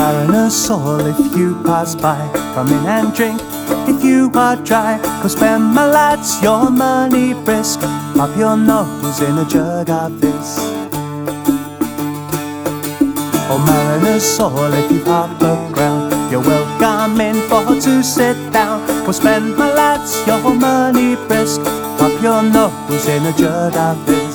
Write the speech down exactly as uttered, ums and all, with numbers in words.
mariner's soul, if you pass by, come in and drink. If you are dry, go spend my lads your money brisk. Pop your nose in a jug of this. Oh, mariner's soul, if you hop aground, you're welcome in for to sit down. Go spend my lads your money brisk. Pop your nose in a jug of this.